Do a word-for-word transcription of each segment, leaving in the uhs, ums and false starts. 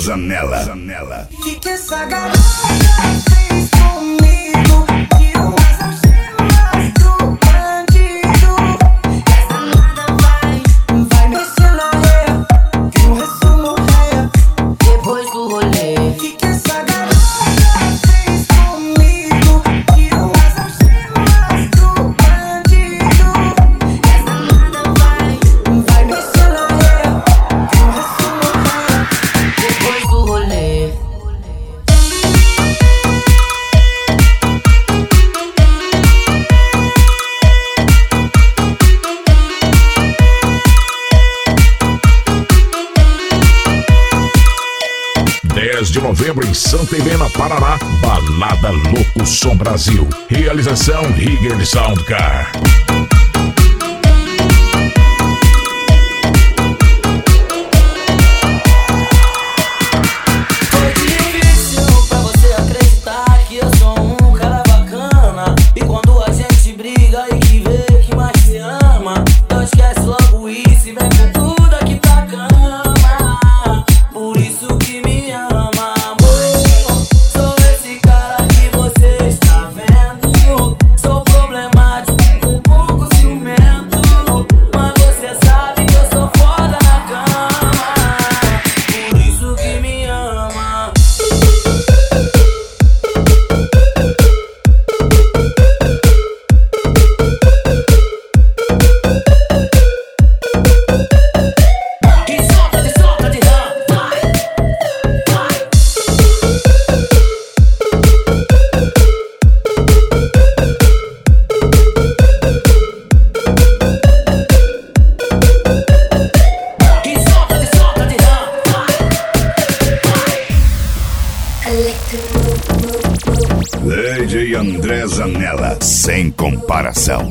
Zanella. Zanella. Que que essa garota fez comigo? Que o asa chama do bandido. Essa nada vai, vai mexer na areia, que o resumo é depois do rolê. Que que essa garota fez comigo? Que o asa chama do bandido. Essa nada vai, vai mexer na areia, que o resumo é depois do rolê. dez de novembro em Santa Helena, Paraná, Balada Louco Som Brasil. Realização Rigger Soundcar. Foi difícil pra você acreditar que eu sou um cara bacana. E quando a gente briga e que vê que mais se ama, então esquece logo isso e vem com tudo aqui pra cama. Por isso que me ama, amor. Sou esse cara que você está vendo. Sou problemático, um pouco ciumento, mas você sabe que eu sou foda na cama. Por isso que me ama. E solta de solta de rã, vai, vai. E solta de solta de rã, vai, vai. D J André Zanella, sem comparação.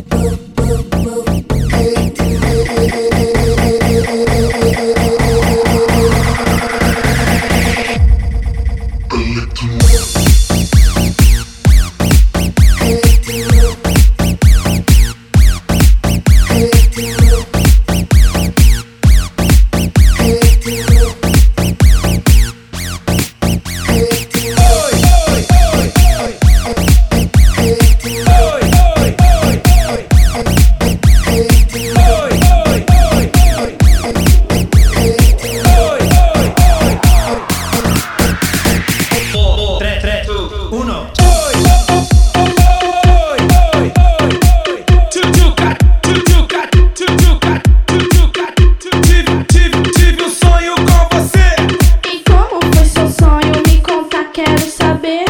Tive um sonho com você. E como foi seu sonho? Me conta, quero saber.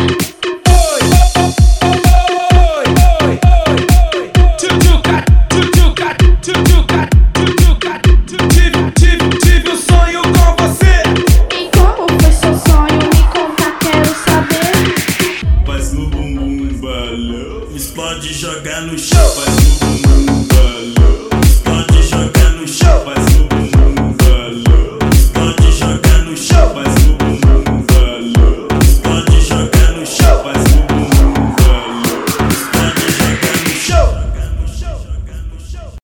Tive um sonho com você. E como foi seu sonho? Me conta, quero saber. Mas no bumbum balão, explode e joga no chão.